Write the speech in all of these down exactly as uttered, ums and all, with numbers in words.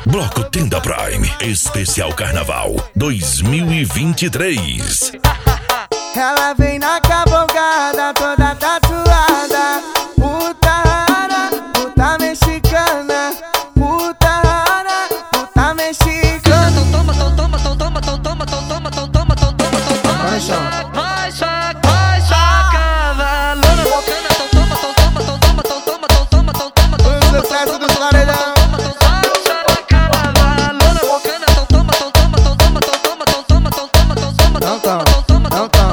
Bloco Tenda Prime, especial Carnaval dois mil e vinte e três. Ela vem na cavalgada, toda tatuada. Puta rara, puta mexicana. Puta rara, puta mexicana. Toma, toma, toma, toma, toma, toma, toma, toma, toma, toma, toma, toma. Vai, chão. Vai, chá, vai, chá, cavalona. Toma, toma, toma, toma, toma, toma, toma, toma, toma, toma. O sucesso dos paredão. Não toma, não toma.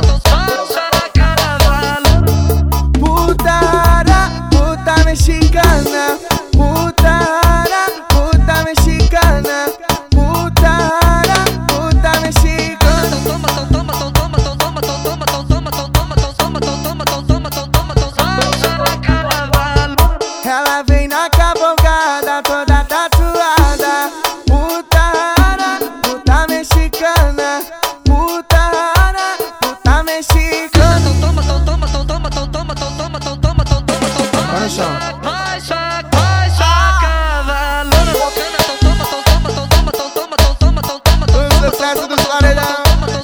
Puta rara, puta mexicana. Puta rara, puta mexicana. Puta rara, puta mexicana. Ela vem na cavalgada, toda tatuada. Puta rara, puta mexicana. Puta rara, puta mexicana. Vai, chão. Vai, chá, vai, chá, cavalona. O sucesso dos paredão.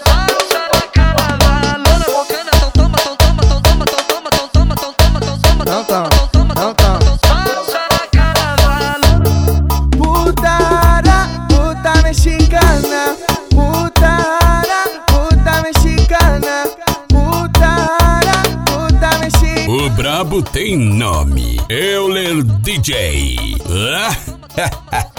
Não toma, não toma. Puta rara, puta mexicana. Puta rara, puta mexicana. Puta rara, puta mexicana. O brabo tem nome, Euler D J.